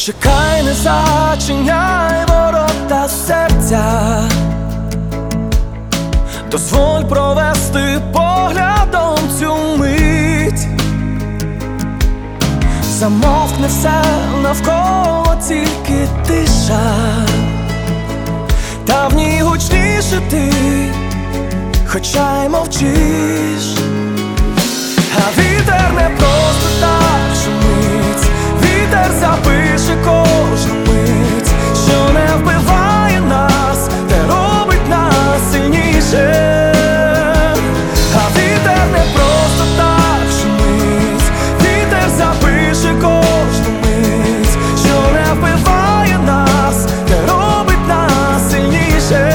Почекай, не зачиняй ворота серця, дозволь провести поглядом цю мить. Замовкне все навколо, тільки тиша, та в ній гучніше ти, хоча й мовчиш. А вітер не просто так шумить, вітер запише кожну мить, що не вбиває нас, те робить нас сильніше. А вітер не просто так шумить, вітер запише кожну мить, що не вбиває нас, те робить нас сильніше.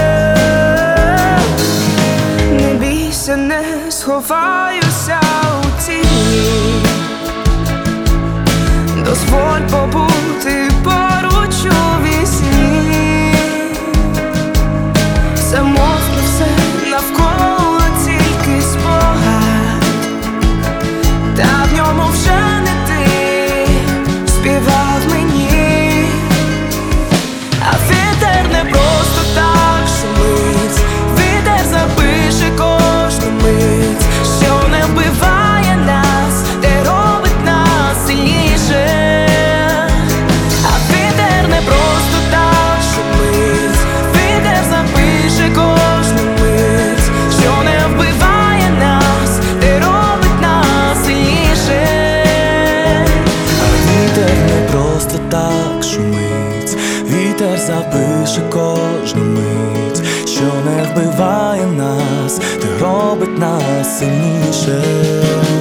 Не бійся, не сховаюся у тіні, дозволь побути поруч у вісні. Замовкне все навколо, тільки спогад, та в ньому вже не ти співав мені. А вітер не просто так шумить, вітер запише кожну мить, що не вбиває нас, те робить нас сильніше. А вітер не просто так шумить, вітер запише кожну мить, що не вбиває нас, те робить нас сильніше. А вітер не просто так шумить, вітер запише кожну мить, що не вбиває нас, те робить нас сильніше.